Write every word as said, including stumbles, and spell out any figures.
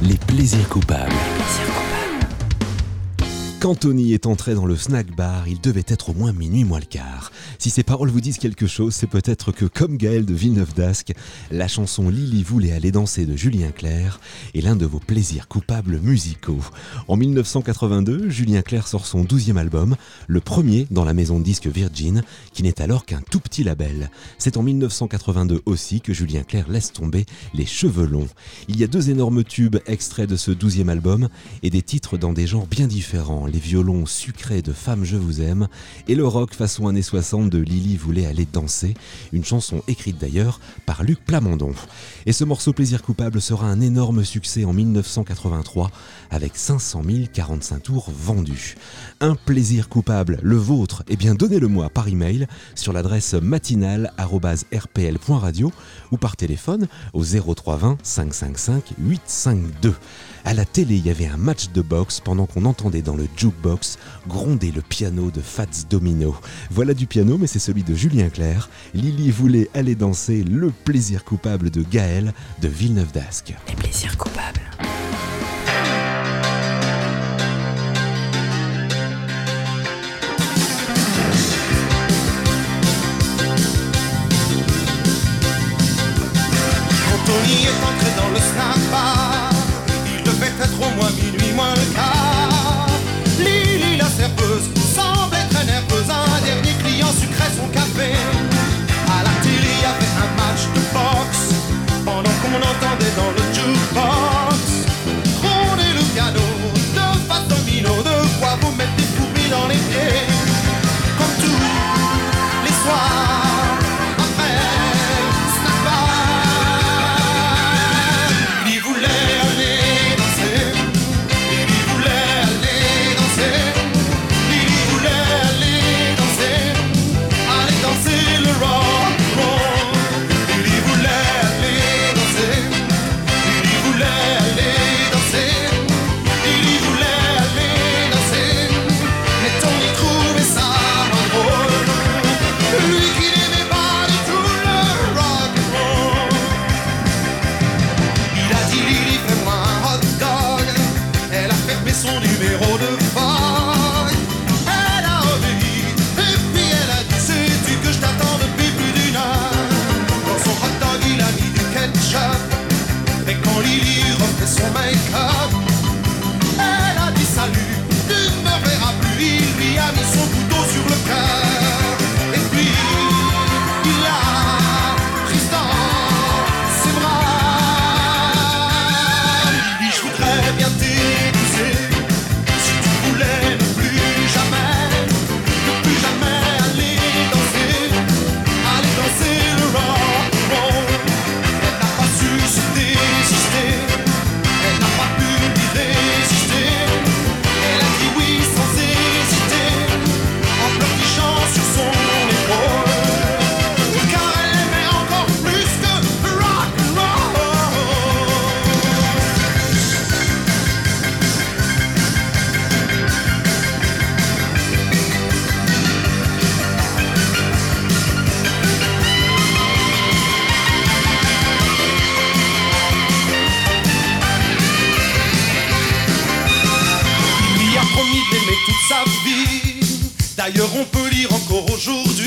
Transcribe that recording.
Les plaisirs coupables. Quand Tony est entré dans le snack bar, il devait être au moins minuit moins le quart. Si ces paroles vous disent quelque chose, c'est peut-être que, comme Gaël de Villeneuve-d'Ascq, la chanson Lily voulait aller danser de Julien Clerc est l'un de vos plaisirs coupables musicaux. En dix-neuf cent quatre-vingt-deux, Julien Clerc sort son douzième album, le premier dans la maison de disques Virgin, qui n'est alors qu'un tout petit label. C'est en dix-neuf cent quatre-vingt-deux aussi que Julien Clerc laisse tomber les cheveux longs. Il y a deux énormes tubes extraits de ce douzième album et des titres dans des genres bien différents. Les violons sucrés de Femme je vous aime et le rock façon années soixante de Lily voulait aller danser, une chanson écrite d'ailleurs par Luc Plamondon. Et ce morceau Plaisir coupable sera un énorme succès en dix-neuf cent quatre-vingt-trois avec cinq cent mille quarante-cinq tours vendus. Un plaisir coupable, le vôtre, eh bien donnez-le-moi par email sur l'adresse matinale arobase r p l point radio ou par téléphone au zéro trois vingt cinq cent cinquante-cinq huit cent cinquante-deux. À la télé, il y avait un match de boxe pendant qu'on entendait dans le jukebox gronder le piano de Fats Domino. Voilà du piano, mais c'est celui de Julien Clerc. Lily voulait aller danser le plaisir coupable de Gaël de Villeneuve-d'Ascq. Les plaisirs coupables. Quand Tony est entré dans le snack bar, être au moins minuit moins le quart. Lily la serveuse semblait très nerveuse. Un dernier client sucrait son café. À la télé il y avait un match de boxe pendant qu'on entendait dans le jukebox gronder le piano de Fats Domino. De quoi vous mettre des fourmis dans les pieds. Comme tous les soirs après snack bar, il voulait aller. Son numéro de vague, elle a obéi et puis elle a dit sais-tu que je t'attends depuis plus d'une heure. Dans son hot dog il a mis du ketchup et quand Lily refait son make-up, elle a dit salut, tu ne me verras plus. Il lui a mis son couteau sur le cœur et puis il l'a pris dans ses bras. Lily, je voudrais bien t'épouser. D'ailleurs on peut lire encore aujourd'hui